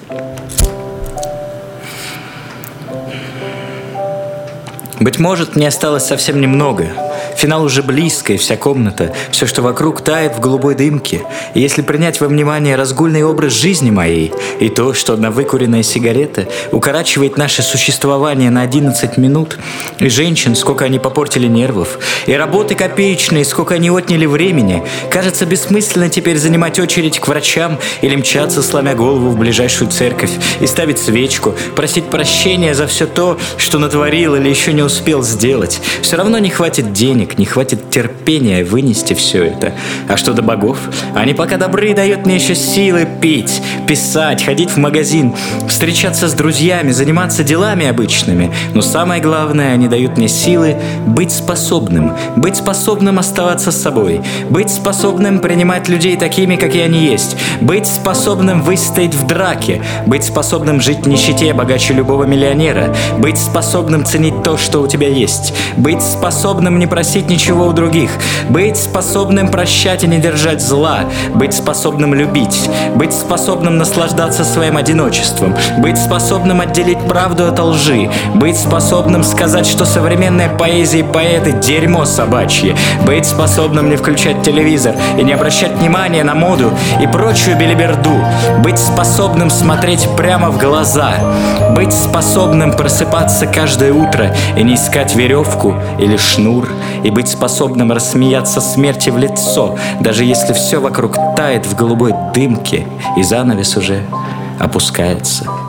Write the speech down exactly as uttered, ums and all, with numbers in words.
Быть может, мне осталось совсем немного. Финал уже близко, и вся комната, все, что вокруг, тает в голубой дымке. И если принять во внимание разгульный образ жизни моей и то, что одна выкуренная сигарета укорачивает наше существование на одиннадцать минут, и женщин, сколько они попортили нервов, и работы копеечные, сколько они отняли времени, кажется бессмысленно теперь занимать очередь к врачам или мчаться, сломя голову в ближайшую церковь и ставить свечку, просить прощения за все то, что натворил или еще не успел сделать. Все равно не хватит денег, не хватит терпения вынести все это. А что до богов? Они пока добры, дают мне еще силы пить, писать, ходить в магазин, встречаться с друзьями, заниматься делами обычными. Но самое главное, они дают мне силы быть способным, быть способным оставаться с собой, быть способным принимать людей такими, какие они есть, быть способным выстоять в драке, быть способным жить в нищете богаче любого миллионера, быть способным ценить то, что у тебя есть, быть способным не просить ничего у других, быть способным прощать и не держать зла, быть способным любить, быть способным наслаждаться своим одиночеством, быть способным отделить правду от лжи, быть способным сказать, что современная поэзия и поэты – дерьмо собачье, быть способным не включать телевизор и не обращать внимания на моду и прочую белиберду, быть способным смотреть прямо в глаза, быть способным просыпаться каждое утро и не искать веревку или шнур, и быть способным рассмеяться смерти в лицо, даже если все вокруг тает в голубой дымке и занавес уже опускается.